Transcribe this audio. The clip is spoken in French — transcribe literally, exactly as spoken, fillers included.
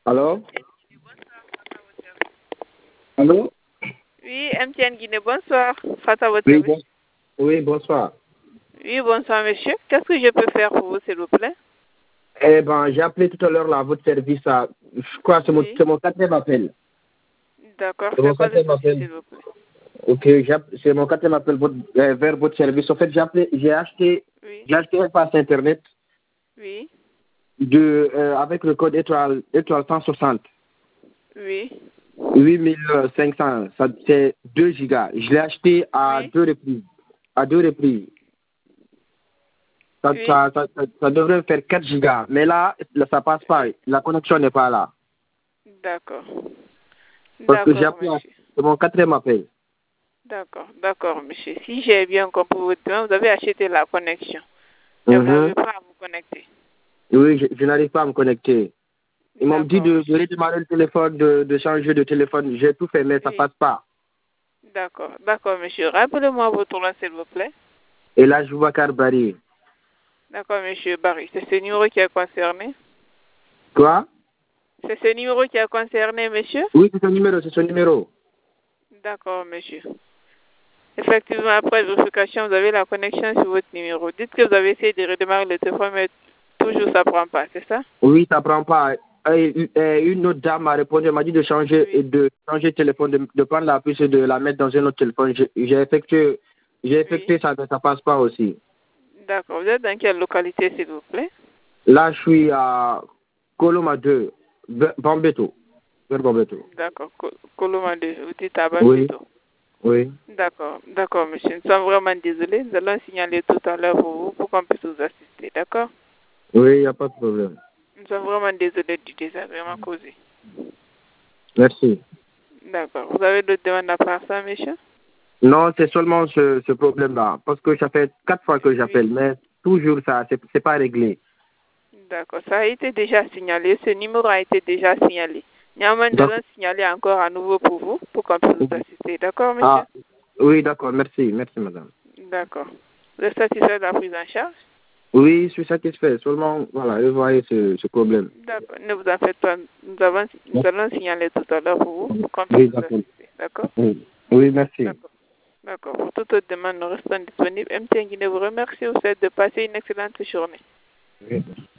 Allô? Allô? Oui, M T N Guinée, bonsoir. Face à votre Oui, service. bon- oui, bonsoir. Oui, bonsoir, monsieur. Qu'est-ce que je peux faire pour vous, s'il vous plaît? Eh ben, j'ai appelé tout à l'heure là, votre service. À, je crois que c'est mon, Oui. c'est mon quatrième appel. D'accord. C'est mon C'est quoi le quatrième souci, appel. s'il vous plaît? Ok, j'ai app- c'est mon quatrième appel votre- euh, vers votre service. En fait, j'ai appelé, j'ai acheté, Oui. j'ai acheté un pass internet Oui. de, euh, avec le code étoile, étoile cent soixante. Oui. huit mille cinq cents. Ça, c'est deux gigas. Je l'ai acheté à Oui. deux reprises. À deux reprises. Ça, Oui. ça, ça, ça- ça devrait faire quatre gigas. Mais là, là, ça passe pas. La connexion n'est pas là. D'accord. Parce que j'ai D'accord, appelé, à- monsieur. c'est mon quatrième appel. D'accord. D'accord, monsieur. Si j'ai bien compris votre demande, vous avez acheté la connexion. Mais vous Mhm. n'arrivez pas à vous connecter. Oui, je, je n'arrive pas à me connecter. Ils m'ont dit D'accord, de, de monsieur. redémarrer le téléphone, de, de changer de téléphone. J'ai tout fait, mais ça Oui. passe pas. D'accord. D'accord, monsieur. Rappelez-moi votre nom, s'il vous plaît. Et là, je vois Bari. D'accord, monsieur Barry. C'est ce numéro qui est concerné. Quoi? C'est ce numéro qui est concerné, monsieur? Oui, c'est son numéro, c'est son numéro. D'accord, monsieur. Effectivement, après vérification, vous avez la connexion sur votre numéro. Dites que vous avez essayé de redémarrer le téléphone, mais toujours ça ne prend pas, c'est ça? Oui, ça prend pas. Et, et une autre dame m'a répondu, elle m'a dit de changer, Oui. de changer de téléphone, de, de prendre la puce et de la mettre dans un autre téléphone. J'ai j'ai effectué, j'ai effectué Oui. ça, mais ça passe pas aussi. D'accord. Vous êtes dans quelle localité, s'il vous plaît? Là, je suis à Coloma deux, Be- Bambeto. Vers Bambeto. D'accord. Co- Colomade, vous dites à Oui, Bambeto. oui. D'accord. D'accord, monsieur. Nous sommes vraiment désolés. Nous allons signaler tout à l'heure pour vous, pour qu'on puisse vous assister. D'accord? Oui, il n'y a pas de problème. Nous sommes vraiment désolés du désagrément causé. Merci. D'accord. Vous avez d'autres demandes à part ça, monsieur? Non, c'est seulement ce, ce problème-là. Parce que ça fait quatre fois que j'appelle, Oui. mais toujours ça, c'est c'est pas réglé. D'accord. Ça a été déjà signalé. Ce numéro a été déjà signalé. Néanmoins, nous Donc, allons signaler encore à nouveau pour vous, pour qu'on puisse vous assister. D'accord, monsieur? ah, oui, d'accord, merci, merci madame. D'accord. Vous êtes satisfait de la prise en charge? Oui, je suis satisfait. Seulement, voilà, je voyais ce, ce problème. D'accord. Ne vous en faites pas. Nous, avons, nous allons signaler tout à l'heure pour vous, pour qu'on puisse Oui, vous d'accord. assister. D'accord? Oui, oui, merci. D'accord. D'accord. Pour toute autre demande, nous restons disponibles. M T N Guinée vous remercie. Vous souhaite de passer une excellente journée. Oui.